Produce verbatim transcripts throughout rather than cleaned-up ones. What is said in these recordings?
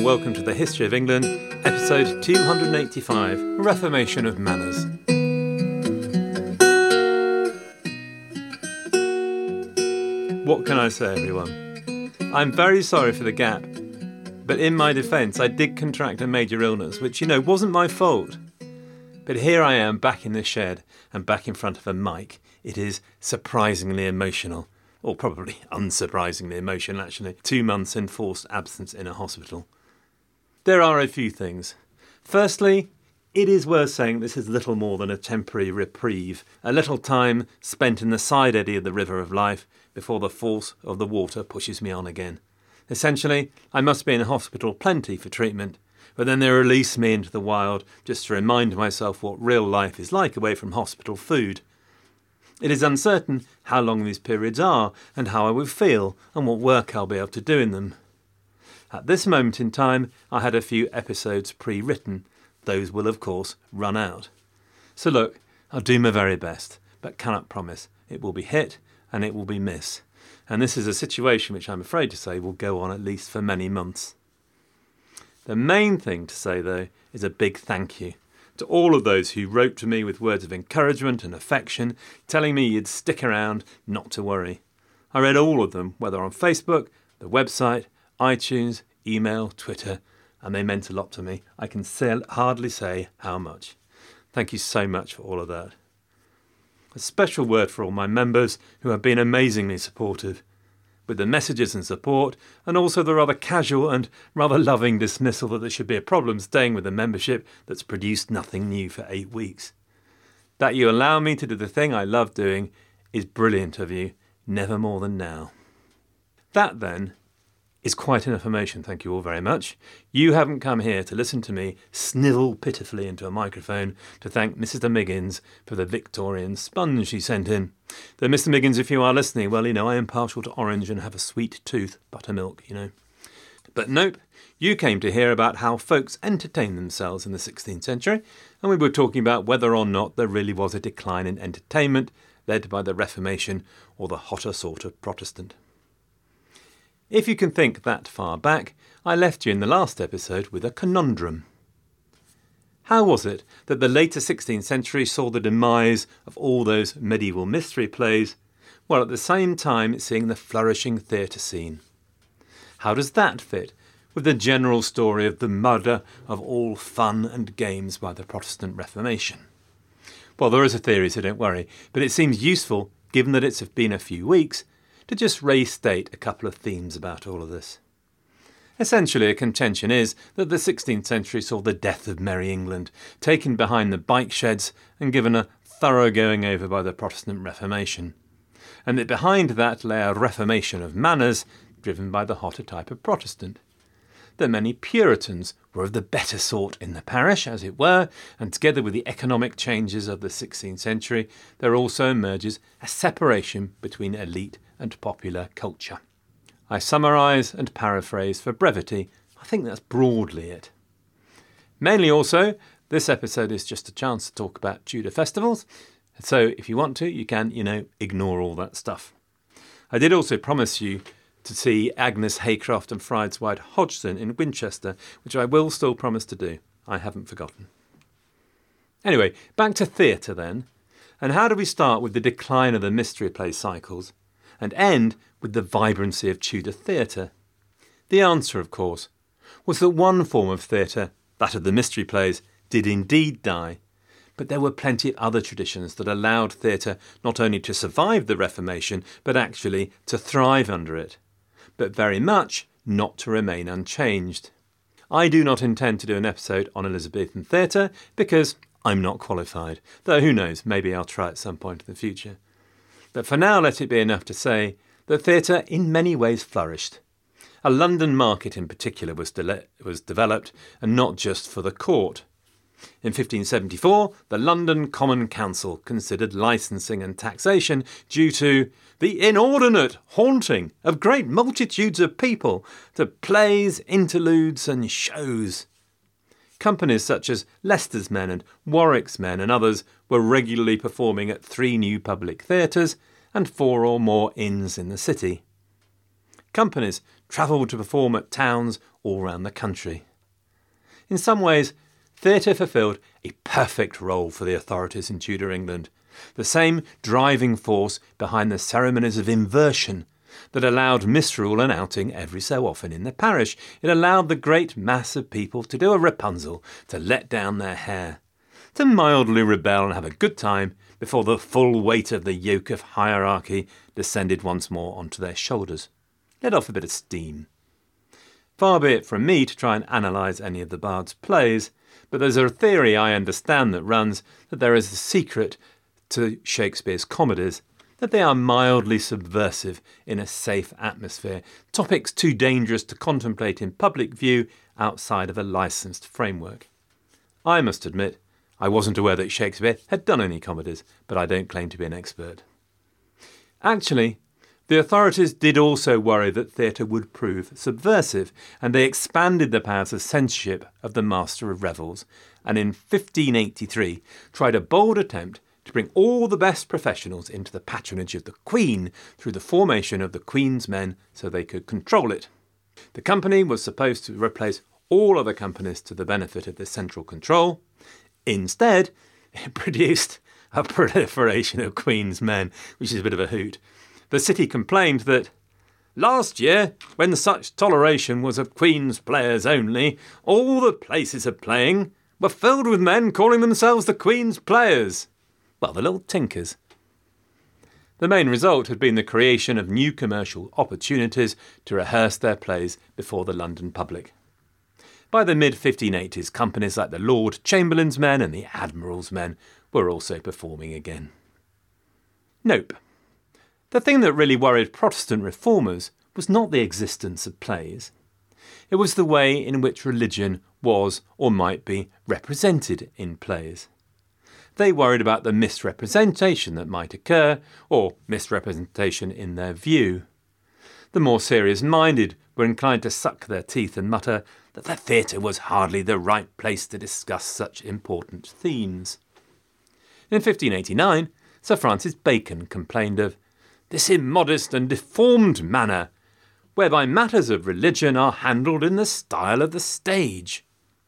welcome to the History of England, episode two hundred eighty-five, Reformation of Manners. What can I say, everyone? I'm very sorry for the gap, but in my defence, I did contract a major illness, which, you know, wasn't my fault. But here I am, back in the shed, and back in front of a mic. It is surprisingly emotional. Or probably unsurprisingly emotional, actually. Two months enforced absence in a hospital. There are a few things. Firstly, it is worth saying this is little more than a temporary reprieve, a little time spent in the side eddy of the river of life before the force of the water pushes me on again. Essentially, I must be in hospital plenty for treatment, but then they release me into the wild just to remind myself what real life is like away from hospital food. It is uncertain how long these periods are and how I will feel and what work I'll be able to do in them. At this moment in time, I had a few episodes pre-written. Those will, of course, run out. So look, I'll do my very best, but cannot promise it will be hit and it will be miss. And this is a situation which I'm afraid to say will go on at least for many months. The main thing to say, though, is a big thank you to all of those who wrote to me with words of encouragement and affection, telling me you'd stick around, not to worry. I read all of them, whether on Facebook, the website, iTunes, email, Twitter, and they meant a lot to me. I can say, hardly say how much. Thank you so much for all of that. A special word for all my members who have been amazingly supportive, with the messages and support, and also the rather casual and rather loving dismissal that there should be a problem staying with a membership that's produced nothing new for eight weeks. That you allow me to do the thing I love doing is brilliant of you, never more than now. That, then, is quite an affirmation, thank you all very much. You haven't come here to listen to me snivel pitifully into a microphone to thank Missus Miggins for the Victorian sponge she sent in. Though, Mister Miggins, if you are listening, well, you know, I am partial to orange and have a sweet tooth, buttermilk, you know. But nope, you came to hear about how folks entertained themselves in the sixteenth century, and we were talking about whether or not there really was a decline in entertainment led by the Reformation or the hotter sort of Protestant. If you can think that far back, I left you in the last episode with a conundrum. How was it that the later sixteenth century saw the demise of all those medieval mystery plays, while at the same time seeing the flourishing theatre scene? How does that fit with the general story of the murder of all fun and games by the Protestant Reformation? Well, there is a theory, so don't worry, but it seems useful, given that it's been a few weeks, to just restate a couple of themes about all of this. Essentially, a contention is that the sixteenth century saw the death of Merry England, taken behind the bike sheds and given a thorough going over by the Protestant Reformation, and that behind that lay a reformation of manners driven by the hotter type of Protestant. That many Puritans were of the better sort in the parish, as it were, and together with the economic changes of the sixteenth century, there also emerges a separation between elite and popular culture. I summarise and paraphrase for brevity. I think that's broadly it. Mainly also, this episode is just a chance to talk about Tudor festivals, so if you want to, you can, you know, ignore all that stuff. I did also promise you to see Agnes Haycroft and Friars White Hodgson in Winchester, which I will still promise to do. I haven't forgotten. Anyway, back to theatre then. And how do we start with the decline of the mystery play cycles and end with the vibrancy of Tudor theatre? The answer, of course, was that one form of theatre, that of the mystery plays, did indeed die, but there were plenty of other traditions that allowed theatre not only to survive the Reformation, but actually to thrive under it, but very much not to remain unchanged. I do not intend to do an episode on Elizabethan theatre because I'm not qualified, though who knows, maybe I'll try at some point in the future. But for now, let it be enough to say that theatre in many ways flourished. A London market in particular was, de- was developed, and not just for the court. In fifteen seventy-four, the London Common Council considered licensing and taxation due to the inordinate haunting of great multitudes of people to plays, interludes and shows. Companies such as Leicester's Men and Warwick's Men and others were regularly performing at three new public theatres and four or more inns in the city. companies travelled to perform at towns all round the country. In some ways, theatre fulfilled a perfect role for the authorities in Tudor England, the same driving force behind the ceremonies of inversion that allowed misrule and outing every so often in the parish. It allowed the great mass of people to do a Rapunzel, to let down their hair, to mildly rebel and have a good time before the full weight of the yoke of hierarchy descended once more onto their shoulders. Let off a bit of steam. Far be it from me to try and analyse any of the Bard's plays, but there's a theory I understand that runs that there is a secret to Shakespeare's comedies, that they are mildly subversive in a safe atmosphere, topics too dangerous to contemplate in public view outside of a licensed framework. I must admit, I wasn't aware that Shakespeare had done any comedies, but I don't claim to be an expert. Actually, the authorities did also worry that theatre would prove subversive, and they expanded the powers of censorship of the Master of Revels, and in fifteen eighty-three tried a bold attempt to bring all the best professionals into the patronage of the Queen through the formation of the Queen's Men so they could control it. The company was supposed to replace all other companies to the benefit of this central control. Instead, it produced a proliferation of Queen's Men, which is a bit of a hoot. The city complained that last year, when such toleration was of Queen's players only, all the places of playing were filled with men calling themselves the Queen's players. Well, the little tinkers. The main result had been the creation of new commercial opportunities to rehearse their plays before the London public. By the mid fifteen eighties, companies like the Lord Chamberlain's Men and the Admiral's Men were also performing again. Nope. The thing that really worried Protestant reformers was not the existence of plays. It was the way in which religion was or might be represented in plays. They worried about the misrepresentation that might occur, or misrepresentation in their view. The more serious-minded were inclined to suck their teeth and mutter that the theatre was hardly the right place to discuss such important themes. In fifteen eighty-nine, Sir Francis Bacon complained of this immodest and deformed manner, whereby matters of religion are handled in the style of the stage.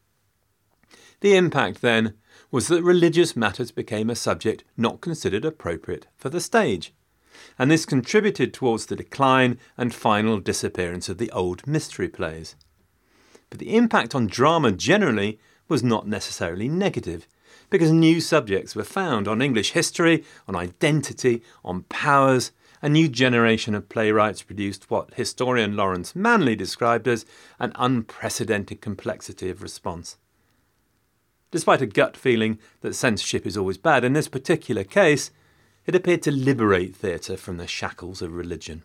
The impact, then, was that religious matters became a subject not considered appropriate for the stage, and this contributed towards the decline and final disappearance of the old mystery plays. But the impact on drama generally was not necessarily negative, because new subjects were found on English history, on identity, on powers. A new generation of playwrights produced what historian Lawrence Manley described as an unprecedented complexity of response. Despite a gut feeling that censorship is always bad, in this particular case, it appeared to liberate theatre from the shackles of religion.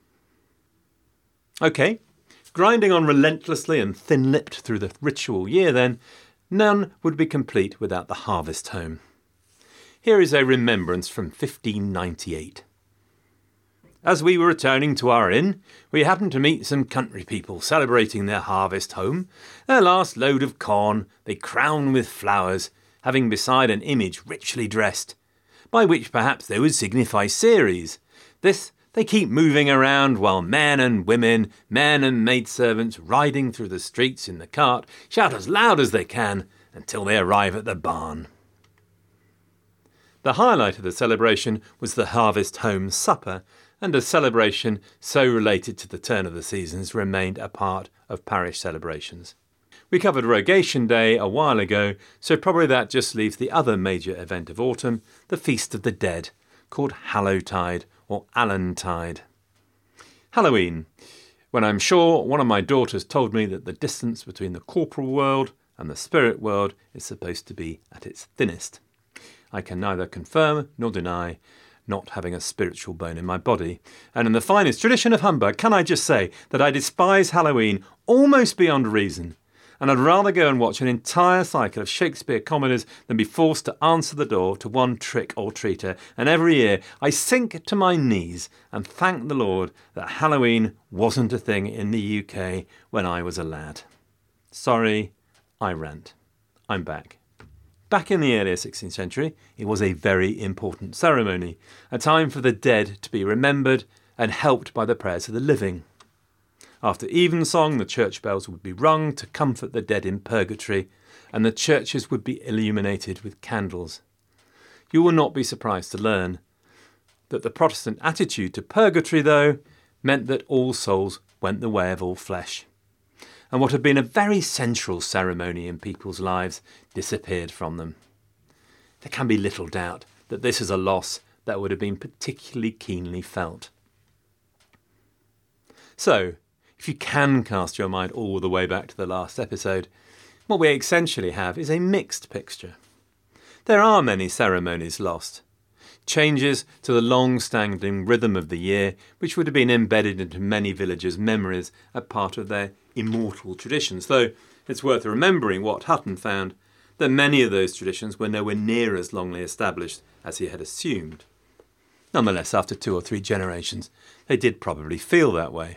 OK, grinding on relentlessly and thin-lipped through the ritual year then, none would be complete without the harvest home. Here is a remembrance from fifteen ninety-eight. As we were returning to our inn, we happened to meet some country people celebrating their harvest home. Their last load of corn they crown with flowers, having beside an image richly dressed, by which perhaps they would signify Ceres. This they keep moving around while men and women, men and maidservants riding through the streets in the cart shout as loud as they can until they arrive at the barn. The highlight of the celebration was the harvest home supper, and a celebration so related to the turn of the seasons remained a part of parish celebrations. We covered Rogation Day a while ago, so probably that just leaves the other major event of autumn, the Feast of the Dead, called Hallowtide or Allantide. Halloween, when I'm sure one of my daughters told me that the distance between the corporal world and the spirit world is supposed to be at its thinnest. I can neither confirm nor deny not having a spiritual bone in my body. And in the finest tradition of humbug, can I just say that I despise Halloween almost beyond reason, and I'd rather go and watch an entire cycle of Shakespeare comedies than be forced to answer the door to one trick or treater, and every year I sink to my knees and thank the Lord that Halloween wasn't a thing in the U K when I was a lad. Sorry, I rant. I'm back. Back in the earlier sixteenth century, it was a very important ceremony, a time for the dead to be remembered and helped by the prayers of the living. After evensong, the church bells would be rung to comfort the dead in purgatory, and the churches would be illuminated with candles. You will not be surprised to learn that the Protestant attitude to purgatory, though, meant that all souls went the way of all flesh, and what had been a very central ceremony in people's lives disappeared from them. There can be little doubt that this is a loss that would have been particularly keenly felt. So, if you can cast your mind all the way back to the last episode, what we essentially have is a mixed picture. There are many ceremonies lost. Changes to the long-standing rhythm of the year, which would have been embedded into many villagers' memories as part of their immortal traditions, though it's worth remembering what Hutton found, that many of those traditions were nowhere near as longly established as he had assumed. Nonetheless, after two or three generations, they did probably feel that way.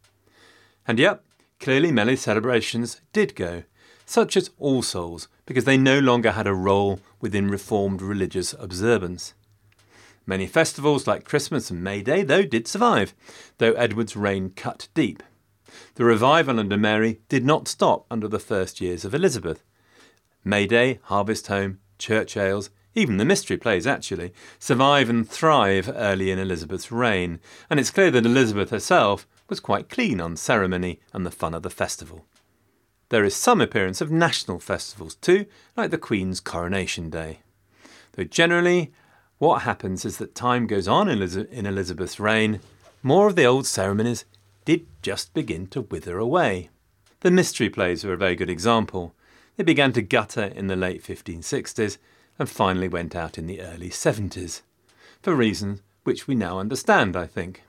And yet, clearly many celebrations did go, such as All Souls, because they no longer had a role within reformed religious observance. Many festivals like Christmas and May Day, though, did survive, though Edward's reign cut deep. The revival under Mary did not stop under the first years of Elizabeth. May Day, Harvest Home, church ales, even the mystery plays actually, survive and thrive early in Elizabeth's reign, and it's clear that Elizabeth herself was quite keen on ceremony and the fun of the festival. There is some appearance of national festivals too, like the Queen's Coronation Day. Though generally, what happens is that time goes on in Elizabeth's reign, more of the old ceremonies did just begin to wither away. The mystery plays are a very good example. They began to gutter in the late fifteen sixties and finally went out in the early seventies, for reasons which we now understand, I think.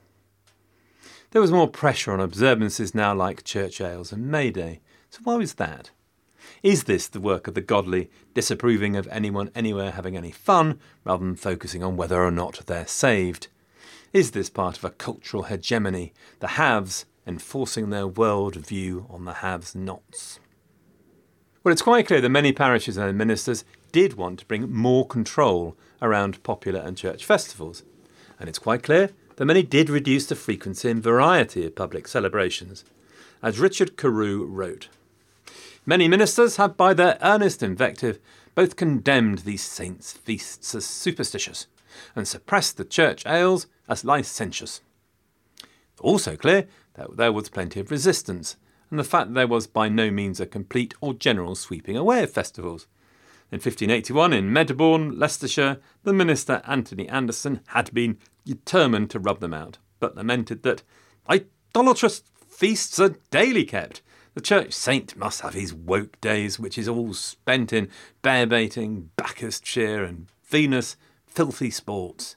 There was more pressure on observances now like church ales and May Day. So why was that? Is this the work of the godly, disapproving of anyone anywhere having any fun, rather than focusing on whether or not they're saved? Is this part of a cultural hegemony, the haves enforcing their world view on the haves-nots? Well, it's quite clear that many parishes and their ministers did want to bring more control around popular and church festivals. And it's quite clear that many did reduce the frequency and variety of public celebrations. As Richard Carew wrote, "Many ministers have by their earnest invective both condemned these saints' feasts as superstitious, and suppressed the church ales as licentious." Also clear that there was plenty of resistance, and the fact that there was by no means a complete or general sweeping away of festivals. In fifteen eighty-one, in Medbourne, Leicestershire, the minister Anthony Anderson had been determined to rub them out, but lamented that idolatrous feasts are daily kept. The church saint must have his woke days, which is all spent in bear-baiting, Bacchus cheer, and Venus filthy sports.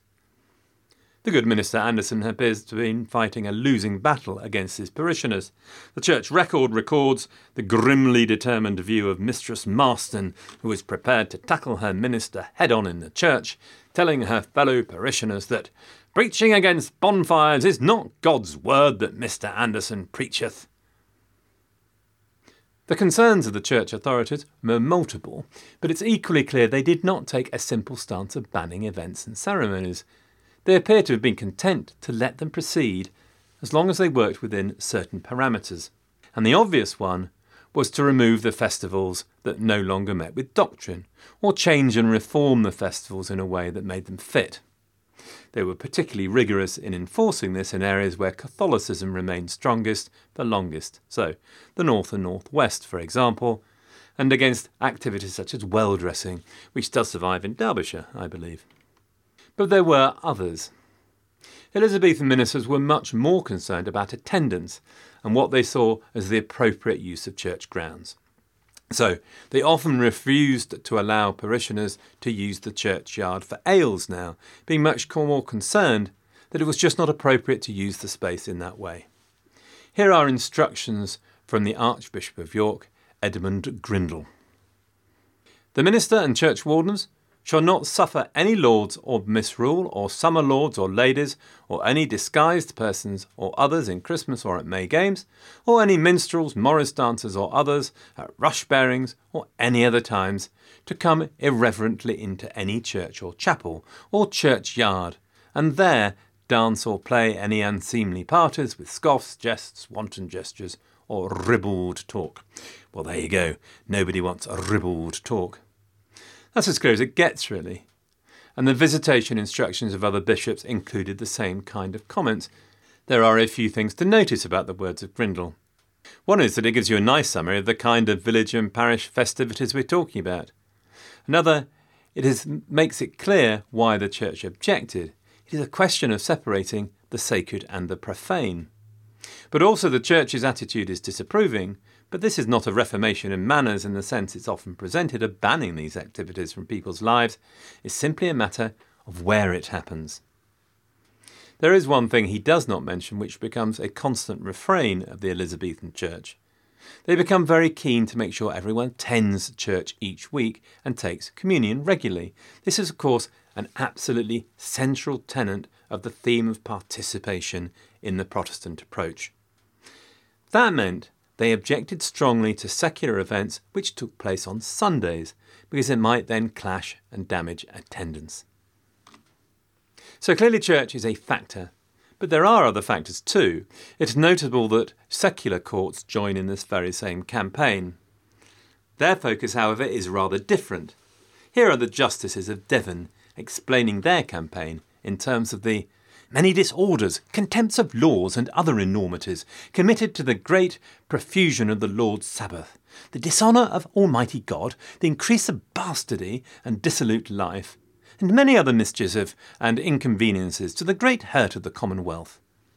The good minister Anderson appears to have been fighting a losing battle against his parishioners. The church record records the grimly determined view of Mistress Marston, who was prepared to tackle her minister head-on in the church, telling her fellow parishioners that preaching against bonfires is not God's word that Mister Anderson preacheth. The concerns of the church authorities were multiple, but it's equally clear they did not take a simple stance of banning events and ceremonies. They appear to have been content to let them proceed as long as they worked within certain parameters. And the obvious one was to remove the festivals that no longer met with doctrine, or change and reform the festivals in a way that made them fit. They were particularly rigorous in enforcing this in areas where Catholicism remained strongest for longest, so the North and North West, for example, and against activities such as well-dressing, which does survive in Derbyshire, I believe. But there were others. Elizabethan ministers were much more concerned about attendance and what they saw as the appropriate use of church grounds. So they often refused to allow parishioners to use the churchyard for ales now, being much more concerned that it was just not appropriate to use the space in that way. Here are instructions from the Archbishop of York, Edmund Grindal. "The minister and church wardens shall not suffer any lords or misrule, or summer lords or ladies, or any disguised persons or others in Christmas or at May games, or any minstrels, morris dancers or others, at rush bearings or any other times, to come irreverently into any church or chapel, or churchyard, and there dance or play any unseemly parties with scoffs, jests, wanton gestures, or ribald talk. Well, there you go. Nobody wants a ribald talk. That's as clear as it gets, really. And the visitation instructions of other bishops included the same kind of comments. There are a few things to notice about the words of Grindal. One is that it gives you a nice summary of the kind of village and parish festivities we're talking about. Another, it is, makes it clear why the Church objected. It is a question of separating the sacred and the profane. But also the Church's attitude is disapproving, but this is not a reformation in manners in the sense it's often presented of banning these activities from people's lives. It's simply a matter of where it happens. There is one thing he does not mention which becomes a constant refrain of the Elizabethan Church. They become very keen to make sure everyone attends church each week and takes communion regularly. This is, of course, an absolutely central tenet of the theme of participation in the Protestant approach. That meant they objected strongly to secular events which took place on Sundays, because it might then clash and damage attendance. So clearly church is a factor, but there are other factors too. It's notable that secular courts join in this very same campaign. Their focus, however, is rather different. Here are the Justices of Devon explaining their campaign in terms of the many disorders, contempts of laws and other enormities committed to the great profusion of the Lord's Sabbath, the dishonour of Almighty God, the increase of bastardy and dissolute life, and many other mischiefs and inconveniences to the great hurt of the commonwealth.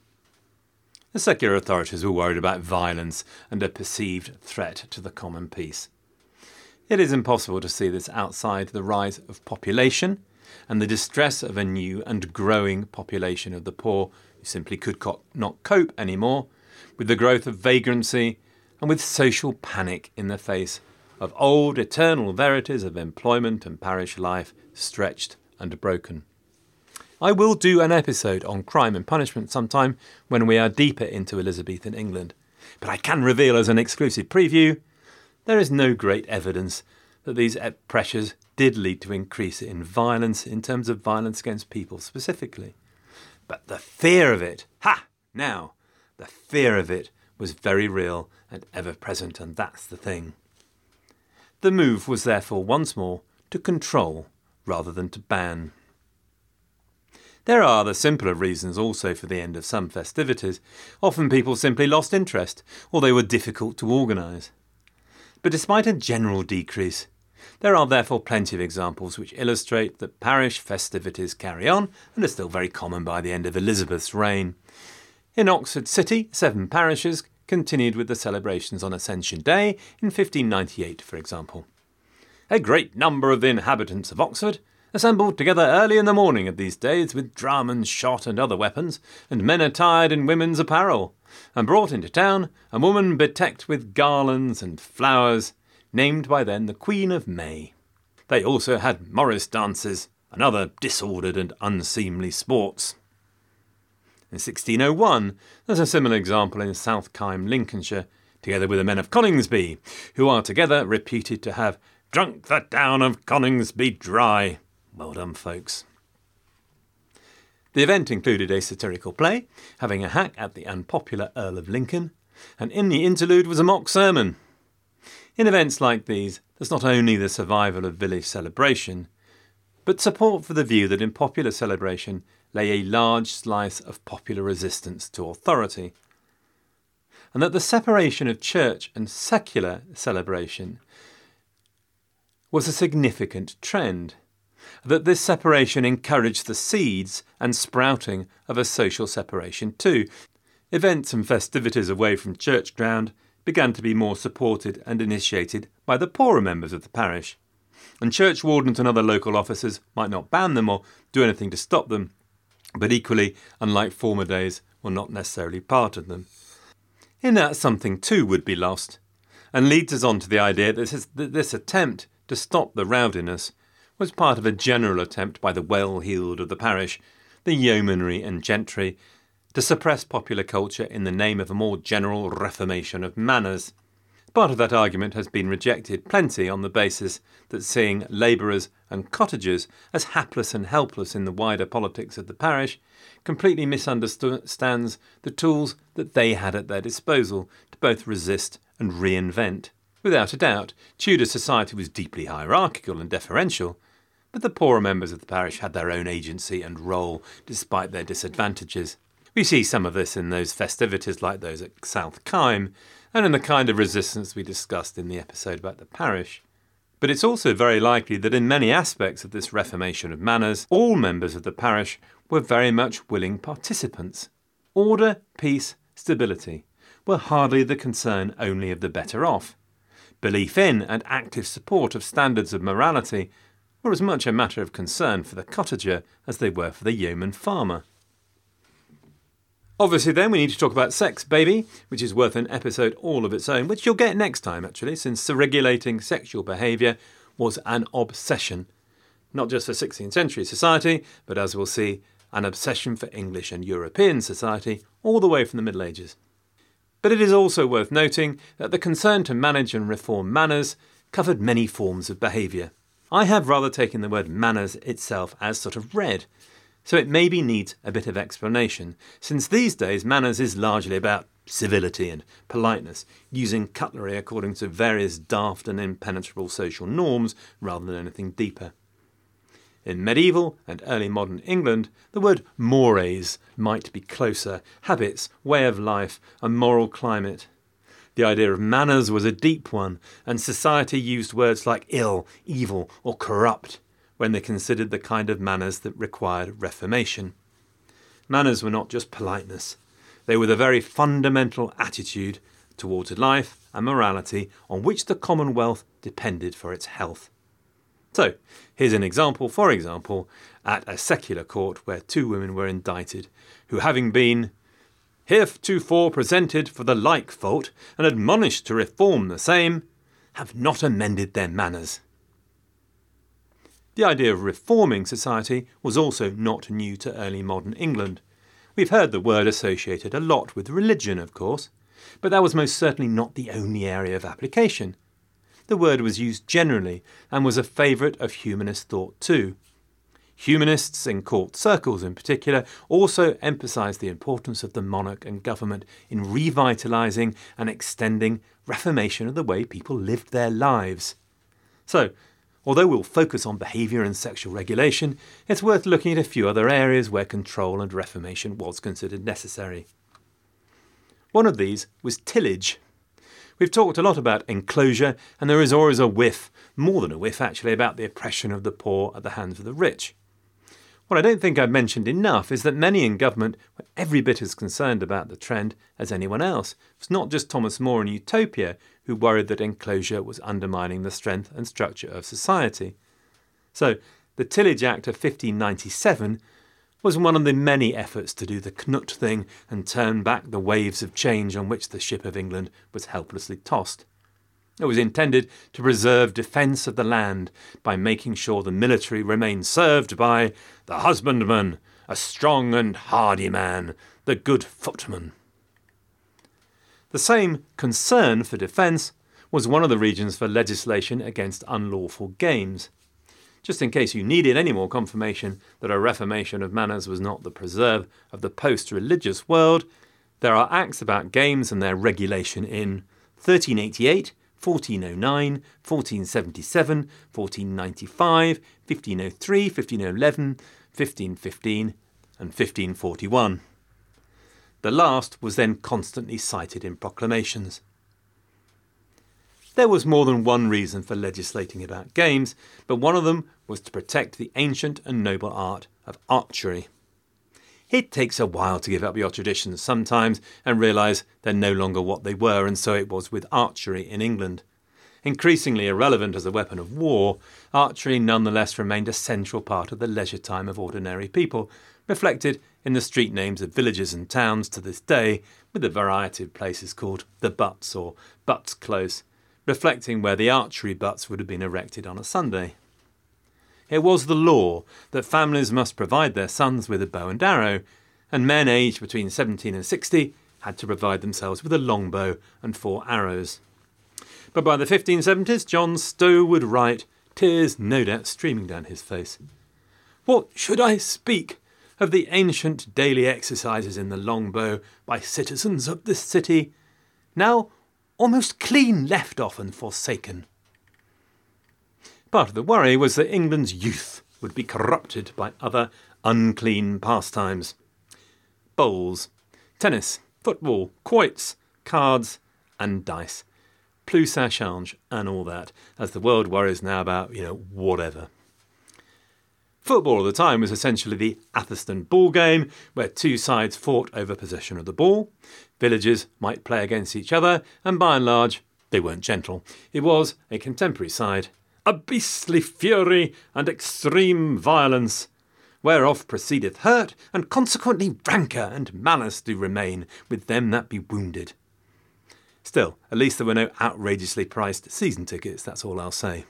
The secular authorities were worried about violence and a perceived threat to the common peace. It is impossible to see this outside the rise of population and the distress of a new and growing population of the poor who simply could co- not cope anymore with the growth of vagrancy and with social panic in the face of old eternal verities of employment and parish life stretched and broken. I will do an episode on crime and punishment sometime when we are deeper into Elizabethan England, but I can reveal as an exclusive preview, there is no great evidence that these pressures did lead to increase in violence in terms of violence against people specifically. But the fear of it, ha! Now, the fear of it was very real and ever present, and that's the thing. The move was therefore once more to control rather than to ban. There are the simpler reasons also for the end of some festivities. Often people simply lost interest, or they were difficult to organise. But despite a general decrease, there are therefore plenty of examples which illustrate that parish festivities carry on and are still very common by the end of Elizabeth's reign. In Oxford City, seven parishes continued with the celebrations on Ascension Day in fifteen ninety-eight, for example. A great number of the inhabitants of Oxford assembled together early in the morning of these days with drum and shot and other weapons, and men attired in women's apparel, and brought into town a woman bedecked with garlands and flowers, named by then the Queen of May. They also had morris dances and other disordered and unseemly sports. In sixteen oh one, there's a similar example in South Kime, Lincolnshire, together with the men of Coningsby, who are together reputed to have drunk the town of Coningsby dry. Well done, folks. The event included a satirical play, having a hack at the unpopular Earl of Lincoln, and in the interlude was a mock sermon. In events like these, there's not only the survival of village celebration, but support for the view that in popular celebration lay a large slice of popular resistance to authority, and that the separation of church and secular celebration was a significant trend, that this separation encouraged the seeds and sprouting of a social separation too. Events and festivities away from church ground began to be more supported and initiated by the poorer members of the parish, and church wardens and other local officers might not ban them or do anything to stop them, but equally, unlike former days, were not necessarily part of them. In that, something too would be lost, and leads us on to the idea that this, that this attempt to stop the rowdiness was part of a general attempt by the well-heeled of the parish, the yeomanry and gentry, to suppress popular culture in the name of a more general reformation of manners. Part of that argument has been rejected plenty on the basis that seeing labourers and cottagers as hapless and helpless in the wider politics of the parish completely misunderstands the tools that they had at their disposal to both resist and reinvent. Without a doubt, Tudor society was deeply hierarchical and deferential, but the poorer members of the parish had their own agency and role despite their disadvantages. We see some of this in those festivities like those at South Kime, and in the kind of resistance we discussed in the episode about the parish. But it's also very likely that in many aspects of this reformation of manners, all members of the parish were very much willing participants. Order, peace, stability were hardly the concern only of the better off. Belief in and active support of standards of morality were as much a matter of concern for the cottager as they were for the yeoman farmer. Obviously then we need to talk about sex, baby, which is worth an episode all of its own, which you'll get next time actually, since regulating sexual behaviour was an obsession. Not just for sixteenth century society, but as we'll see, an obsession for English and European society all the way from the Middle Ages. But it is also worth noting that the concern to manage and reform manners covered many forms of behaviour. I have rather taken the word manners itself as sort of read, so it maybe needs a bit of explanation, since these days manners is largely about civility and politeness, using cutlery according to various daft and impenetrable social norms rather than anything deeper. In medieval and early modern England, the word mores might be closer: habits, way of life, a moral climate. The idea of manners was a deep one, and society used words like ill, evil, or corrupt when they considered the kind of manners that required reformation. Manners were not just politeness. They were the very fundamental attitude towards life and morality on which the Commonwealth depended for its health. So, here's an example, for example, at a secular court where two women were indicted, who having been heretofore presented for the like fault and admonished to reform the same, have not amended their manners. The idea of reforming society was also not new to early modern England. We've heard the word associated a lot with religion, of course, but that was most certainly not the only area of application. The word was used generally and was a favourite of humanist thought too. Humanists, in court circles in particular, also emphasised the importance of the monarch and government in revitalising and extending reformation of the way people lived their lives. So, although we'll focus on behaviour and sexual regulation, it's worth looking at a few other areas where control and reformation was considered necessary. One of these was tillage. We've talked a lot about enclosure, and there is always a whiff, more than a whiff actually, about the oppression of the poor at the hands of the rich. What I don't think I've mentioned enough is that many in government were every bit as concerned about the trend as anyone else. It's not just Thomas More in Utopia who worried that enclosure was undermining the strength and structure of society. So, the Tillage Act of fifteen ninety-seven was one of the many efforts to do the Knut thing and turn back the waves of change on which the ship of England was helplessly tossed. It was intended to preserve defence of the land by making sure the military remained served by the husbandman, a strong and hardy man, the good footman. The same concern for defence was one of the reasons for legislation against unlawful games. Just in case you needed any more confirmation that a reformation of manners was not the preserve of the post-religious world, there are acts about games and their regulation in thirteen eighty-eight, fourteen oh nine, fourteen seventy-seven, fourteen ninety-five, fifteen oh three, fifteen eleven, fifteen fifteen and fifteen forty-one. The last was then constantly cited in proclamations. There was more than one reason for legislating about games, but one of them was to protect the ancient and noble art of archery. It takes a while to give up your traditions sometimes and realise they're no longer what they were, and so it was with archery in England. Increasingly irrelevant as a weapon of war, archery nonetheless remained a central part of the leisure time of ordinary people, reflected in the street names of villages and towns to this day, with a variety of places called the Butts or Butts Close, reflecting where the archery butts would have been erected on a Sunday. It was the law that families must provide their sons with a bow and arrow, and men aged between seventeen and sixty had to provide themselves with a longbow and four arrows. But by the fifteen seventies, John Stow would write, tears no doubt streaming down his face. What should I speak of the ancient daily exercises in the longbow by citizens of this city, now almost clean left off and forsaken? Part of the worry was that England's youth would be corrupted by other unclean pastimes. Bowls, tennis, football, quoits, cards and dice. Plus ça change and all that, as the world worries now about, you know, whatever. Football at the time was essentially the Athelstan ball game, where two sides fought over possession of the ball. Villages might play against each other, and by and large, they weren't gentle. It was a contemporary side, a beastly fury and extreme violence, whereof proceedeth hurt, and consequently rancour and malice do remain with them that be wounded. Still, at least there were no outrageously priced season tickets, that's all I'll say.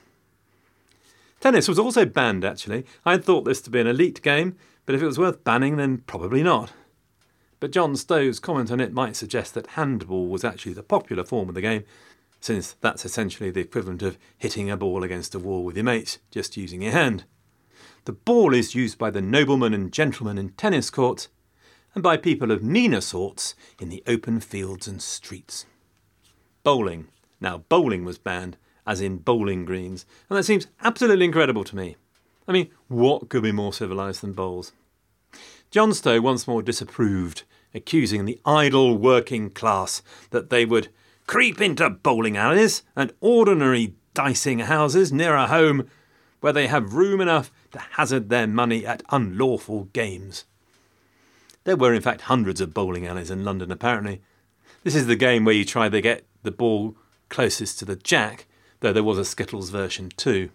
Tennis was also banned, actually. I had thought this to be an elite game, but if it was worth banning, then probably not. But John Stow's comment on it might suggest that handball was actually the popular form of the game, since that's essentially the equivalent of hitting a ball against a wall with your mates, just using your hand. The ball is used by the noblemen and gentlemen in tennis courts, and by people of meaner sorts in the open fields and streets. Bowling. Now, bowling was banned, as in bowling greens, and that seems absolutely incredible to me. I mean, what could be more civilised than bowls? John Stow once more disapproved, accusing the idle working class that they would creep into bowling alleys and ordinary dicing houses near a home where they have room enough to hazard their money at unlawful games. There were in fact hundreds of bowling alleys in London apparently. This is the game where you try to get the ball closest to the jack, though there was a Skittles version too.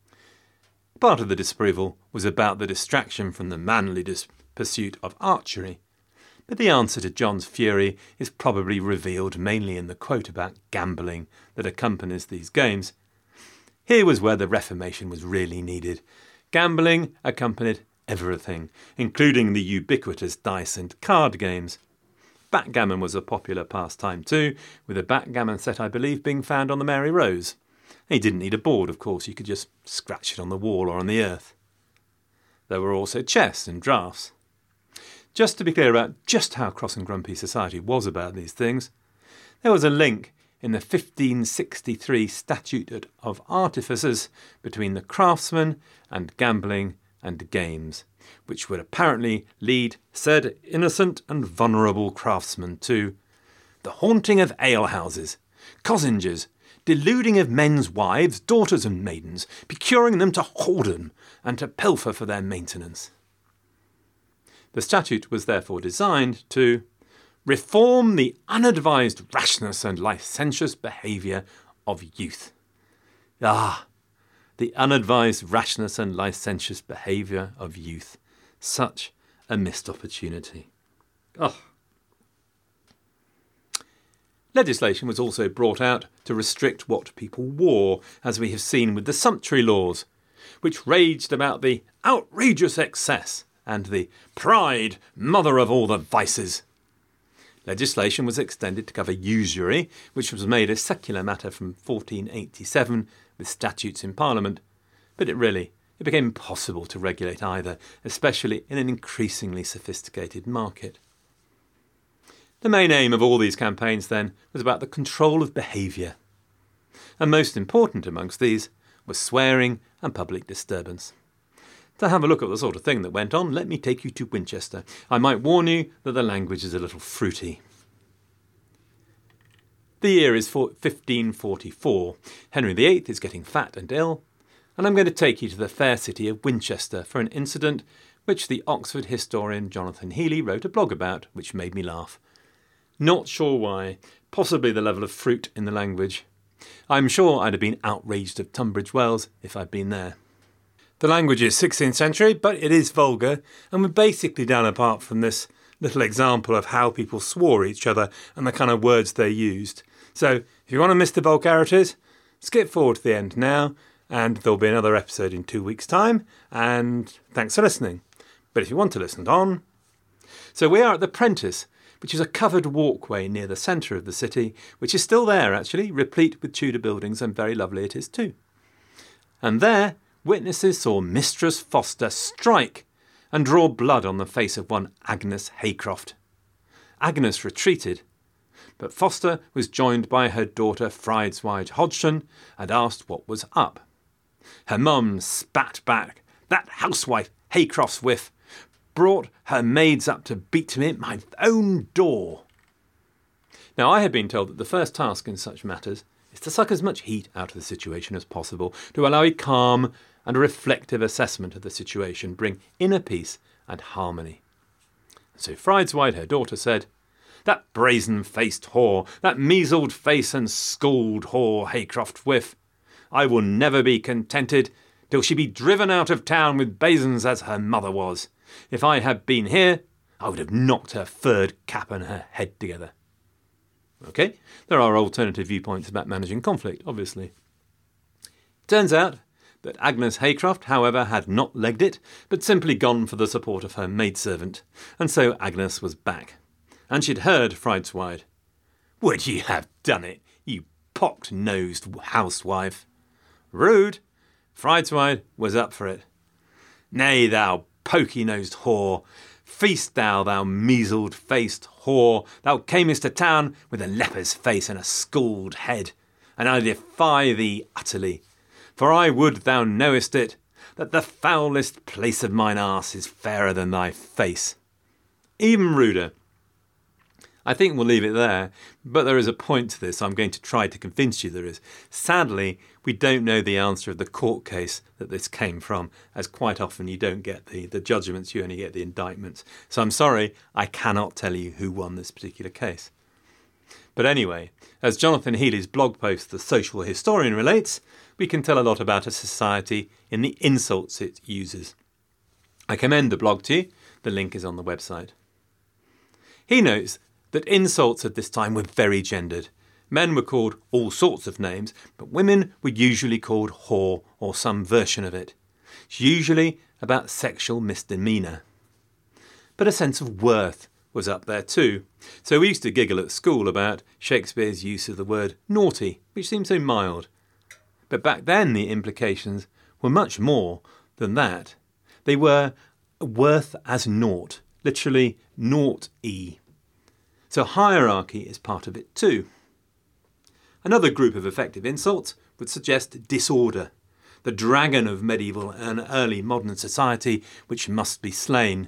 Part of the disapproval was about the distraction from the manly dis- pursuit of archery, but the answer to John's fury is probably revealed mainly in the quote about gambling that accompanies these games. Here was where the Reformation was really needed. Gambling accompanied everything, including the ubiquitous dice and card games. Backgammon was a popular pastime too, with a backgammon set, I believe, being found on the Mary Rose. You didn't need a board, of course, you could just scratch it on the wall or on the earth. There were also chess and draughts. Just to be clear about just how cross and grumpy society was about these things, there was a link in the fifteen sixty-three Statute of Artificers between the craftsmen and gambling and games, which would apparently lead said innocent and vulnerable craftsmen to the haunting of alehouses, cozenges, deluding of men's wives, daughters and maidens, procuring them to whoredom and to pilfer for their maintenance. The statute was therefore designed to reform the unadvised rashness and licentious behaviour of youth. Ah, the unadvised rashness and licentious behaviour of youth. Such a missed opportunity. Oh. Legislation was also brought out to restrict what people wore, as we have seen with the sumptuary laws, which raged about the outrageous excess and the pride, mother of all the vices. Legislation was extended to cover usury, which was made a secular matter from fourteen eighty-seven with statutes in Parliament, but it really it became impossible to regulate either, especially in an increasingly sophisticated market. The main aim of all these campaigns, then, was about the control of behaviour. And most important amongst these was swearing and public disturbance. To have a look at the sort of thing that went on, let me take you to Winchester. I might warn you that the language is a little fruity. The year is fifteen forty-four. Henry the Eighth is getting fat and ill, and I'm going to take you to the fair city of Winchester for an incident which the Oxford historian Jonathan Healy wrote a blog about, which made me laugh. Not sure why, possibly the level of fruit in the language. I'm sure I'd have been outraged of Tunbridge Wells if I'd been there. The language is sixteenth century, but it is vulgar, and we're basically done apart from this little example of how people swore each other and the kind of words they used. So, if you want to miss the vulgarities, skip forward to the end now, and there'll be another episode in two weeks' time, and thanks for listening. But if you want to listen on... So we are at the Prentice, which is a covered walkway near the centre of the city, which is still there actually, replete with Tudor buildings, and very lovely it is too. And there, witnesses saw Mistress Foster strike and draw blood on the face of one Agnes Haycroft. Agnes retreated, but Foster was joined by her daughter Friedewide Hodgson and asked what was up. Her mum spat back, "That housewife, Haycroft's whiff, brought her maids up to beat me at my own door." Now, I had been told that the first task in such matters is to suck as much heat out of the situation as possible, to allow a calm and reflective assessment of the situation, bring inner peace and harmony. So Friedewide, her daughter, said, "That brazen-faced whore, that measled face and schooled whore, Haycroft whiff, I will never be contented till she be driven out of town with basins as her mother was. If I had been here, I would have knocked her furred cap and her head together." OK, there are alternative viewpoints about managing conflict, obviously. Turns out that Agnes Haycroft, however, had not legged it, but simply gone for the support of her maidservant, and so Agnes was back. And she'd heard Friedewide. "Would you have done it, you pocked-nosed housewife?" Rude. Friedewide was up for it. "Nay, thou pokey-nosed whore, feast thou, thou measled-faced whore, thou camest to town with a leper's face and a schooled head, and I defy thee utterly. For I would thou knowest it, that the foulest place of mine arse is fairer than thy face." Even ruder. I think we'll leave it there, but there is a point to this. I'm going to try to convince you there is. Sadly, we don't know the answer of the court case that this came from, as quite often you don't get the, the judgments, you only get the indictments. So I'm sorry, I cannot tell you who won this particular case. But anyway, as Jonathan Healy's blog post, The Social Historian, relates, we can tell a lot about a society in the insults it uses. I commend the blog to you. The link is on the website. He notes that insults at this time were very gendered. Men were called all sorts of names, but women were usually called whore or some version of it. It's usually about sexual misdemeanour. But a sense of worth was up there too. So we used to giggle at school about Shakespeare's use of the word naughty, which seemed so mild. But back then the implications were much more than that. They were worth as naught, literally naught-y. So hierarchy is part of it too. Another group of effective insults would suggest disorder, the dragon of medieval and early modern society which must be slain.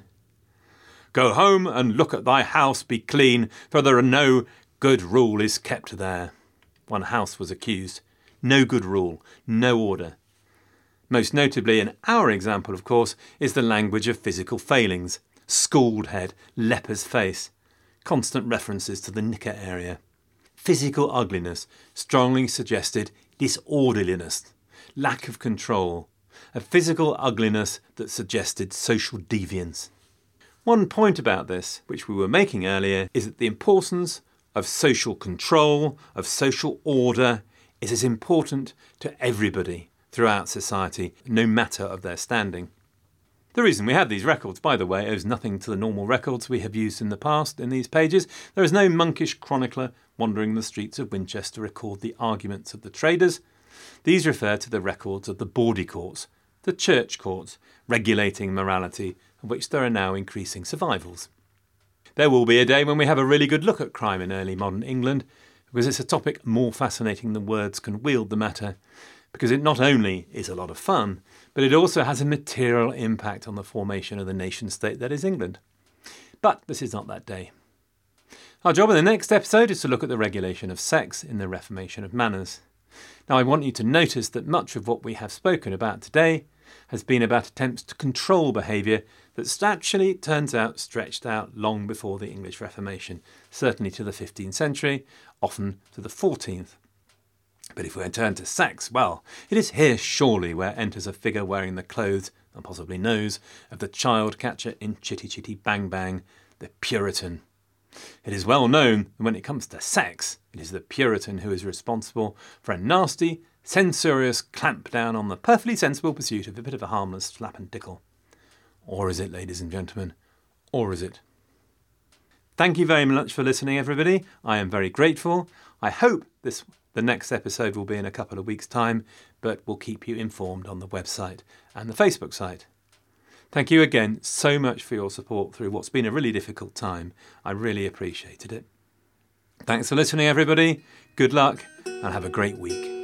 "Go home and look at thy house be clean, for there are no good rule is kept there." One house was accused. No good rule, no order. Most notably in our example, of course, is the language of physical failings. Schooled head, leper's face. Constant references to the knicker area. Physical ugliness strongly suggested disorderliness, lack of control. A physical ugliness that suggested social deviance. One point about this, which we were making earlier, is that the importance of social control, of social order, is as important to everybody throughout society, no matter of their standing. The reason we have these records, by the way, owes nothing to the normal records we have used in the past in these pages. There is no monkish chronicler wandering the streets of Winchester to record the arguments of the traders. These refer to the records of the bawdy courts, the church courts, regulating morality, of which there are now increasing survivals. There will be a day when we have a really good look at crime in early modern England, because it's a topic more fascinating than words can wield the matter, because it not only is a lot of fun, but it also has a material impact on the formation of the nation-state that is England. But this is not that day. Our job in the next episode is to look at the regulation of sex in the reformation of manners. Now I want you to notice that much of what we have spoken about today has been about attempts to control behaviour that actually, it turns out, stretched out long before the English Reformation, certainly to the fifteenth century, often to the fourteenth. But if we return to sex, well, it is here surely where enters a figure wearing the clothes, and possibly nose, of the child catcher in Chitty Chitty Bang Bang, the Puritan. It is well known that when it comes to sex, it is the Puritan who is responsible for a nasty, censorious clampdown on the perfectly sensible pursuit of a bit of a harmless slap and tickle. Or is it, ladies and gentlemen? Or is it? Thank you very much for listening, everybody. I am very grateful. I hope this the next episode will be in a couple of weeks' time, but we'll keep you informed on the website and the Facebook site. Thank you again so much for your support through what's been a really difficult time. I really appreciated it. Thanks for listening, everybody. Good luck and have a great week.